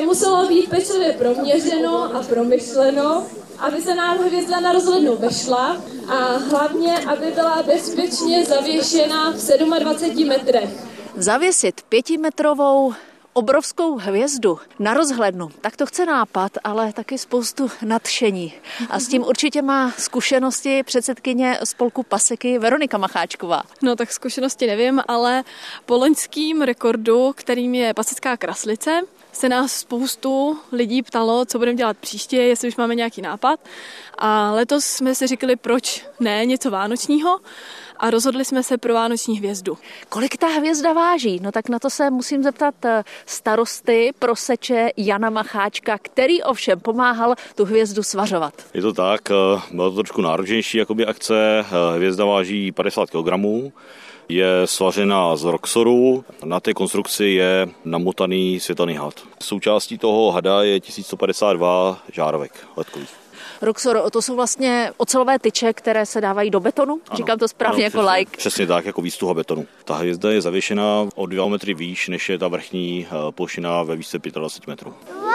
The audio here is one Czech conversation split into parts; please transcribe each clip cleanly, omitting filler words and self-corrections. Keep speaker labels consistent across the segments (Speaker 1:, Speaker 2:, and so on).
Speaker 1: muselo být pečlivě proměřeno a promyšleno, aby se nám hvězda na rozhlednu vešla a hlavně, aby byla bezpečně zavěšena v 27 metrech.
Speaker 2: Zavěsit 5metrovou obrovskou hvězdu na rozhlednu, tak to chce nápad, ale taky spoustu nadšení. A s tím určitě má zkušenosti předsedkyně spolku Paseky Veronika Macháčková.
Speaker 3: No tak zkušenosti nevím, ale po loňským rekordu, kterým je Pasecká kraslice, se nás spoustu lidí ptalo, co budeme dělat příště, jestli už máme nějaký nápad. A letos jsme si říkali, proč ne, něco vánočního. A rozhodli jsme se pro vánoční hvězdu.
Speaker 2: Kolik ta hvězda váží? No tak na to se musím zeptat starosty Proseče Jana Macháčka, který ovšem pomáhal tu hvězdu svařovat.
Speaker 4: Je to tak, byla to trošku náročnější akce. Hvězda váží 50 kg. Je svařena z Roxoru, na té konstrukci je namotaný světelný had. Součástí toho hada je 1152 žárovek ledkových.
Speaker 2: Roxor, to jsou vlastně ocelové tyče, které se dávají do betonu? Ano, říkám to správně, ano, jako like.
Speaker 4: Přesně tak, jako výstuha betonu. Ta hvězda je zavěšena o 2 metry výš, než je ta vrchní plošina ve výšce 25 metrů.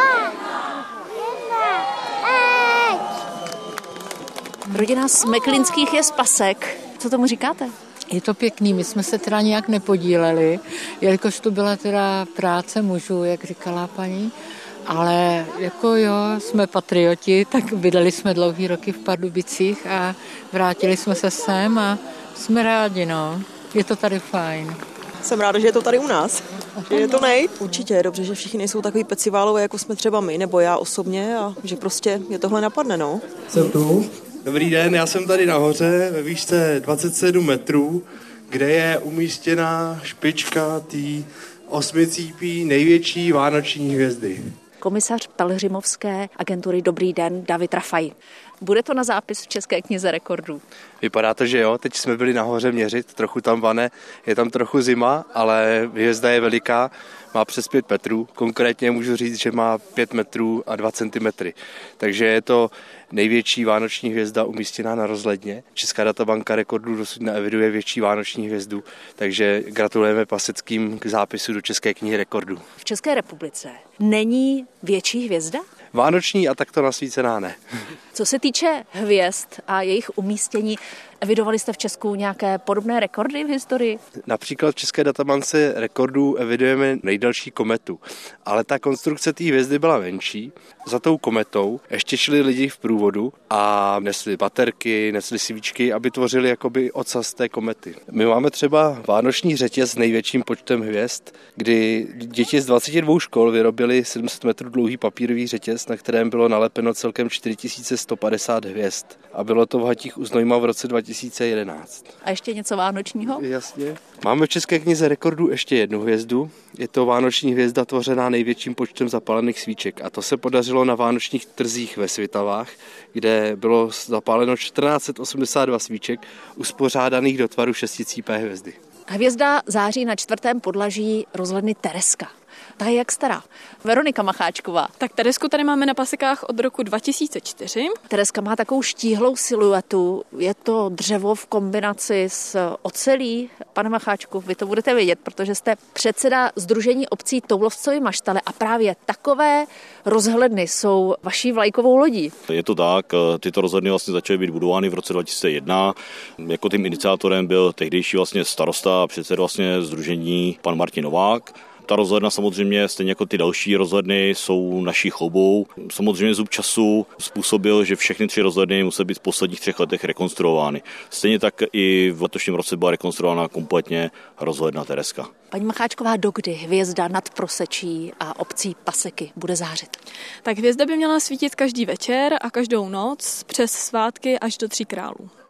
Speaker 2: Rodina Smeklinských je z Pasek. Co tomu říkáte?
Speaker 5: Je to pěkný, my jsme se teda nějak nepodíleli, jelikož to byla teda práce mužů, jak říkala paní, ale jako jo, jsme patrioti, tak bydleli jsme dlouhý roky v Pardubicích a vrátili jsme se sem a jsme rádi, no. Je to tady fajn.
Speaker 6: Jsem ráda, že je to tady u nás. Že je to Určitě je dobře, že všichni nejsou takový peciválové, jako jsme třeba my, nebo já osobně, a že prostě je tohle napadne, no.
Speaker 7: Jsem tu. Dobrý den, já jsem tady nahoře ve výšce 27 metrů, kde je umístěna špička té 8cípí největší vánoční hvězdy.
Speaker 2: Komisař pelhřimovské agentury Dobrý den David Rafaj. Bude to na zápis v České knize rekordů?
Speaker 8: Vypadá to, že jo. Teď jsme byli nahoře měřit, trochu tam vane, je tam trochu zima, ale hvězda je veliká, má přes 5 metrů. Konkrétně můžu říct, že má 5 metrů a 2 centimetry. Takže je to největší vánoční hvězda umístěná na rozhledně. Česká databanka rekordů dosud neeviduje větší vánoční hvězdu, takže gratulujeme Paseckým k zápisu do České knihy rekordů.
Speaker 2: V České republice není větší hvězda?
Speaker 8: Vánoční a takto nasvícená ne.
Speaker 2: Co se týče hvězd a jejich umístění, evidovali jste v Česku nějaké podobné rekordy v historii?
Speaker 8: Například v České databance rekordů evidujeme nejdelší kometu, ale ta konstrukce té hvězdy byla menší. Za tou kometou ještě šli lidi v průvodu a nesli baterky, nesli svíčky, aby tvořili jakoby ocas té komety. My máme třeba vánoční řetěz s největším počtem hvězd, kdy děti z 22 škol vyrobili 700 metrů dlouhý papírový řetěz, na kterém bylo nalepeno celkem 4150 hvězd. A bylo to v Hatích u Znojma v roce 2011.
Speaker 2: A ještě něco vánočního?
Speaker 8: Jasně. Máme v České knize rekordů ještě jednu hvězdu. Je to vánoční hvězda tvořená největším počtem zapálených svíček. A to se podařilo na vánočních trzích ve Svitavách, kde bylo zapáleno 1482 svíček uspořádaných do tvaru šesticípé hvězdy.
Speaker 2: Hvězda září na 4. podlaží rozhledny Tereska. Ta je jak stará? Veronika Macháčková.
Speaker 3: Tak Teresku tady máme na Pasekách od roku 2004.
Speaker 2: Tereska má takovou štíhlou siluetu. Je to dřevo v kombinaci s ocelí. Pane Macháčku, vy to budete vědět, protože jste předseda Sdružení obcí Toulovcovy Maštale a právě takové rozhledny jsou vaší vlajkovou lodí.
Speaker 4: Je to tak, tyto rozhledny vlastně začaly být budovány v roce 2001. Jako tím iniciátorem byl tehdejší vlastně starosta a předseda vlastně sdružení pan Martin Novák. Ta rozhledna samozřejmě, stejně jako ty další rozhledny, jsou naší choubou. Samozřejmě zub času způsobil, že všechny 3 rozhledny musely být v posledních 3 letech rekonstruovány. Stejně tak i v letošním roce byla rekonstruována kompletně rozhledna Tereska.
Speaker 2: Paní Macháčková, dokdy hvězda nad Prosečí a obcí Paseky bude zářit?
Speaker 3: Tak hvězda by měla svítit každý večer a každou noc přes svátky až do 3 králů.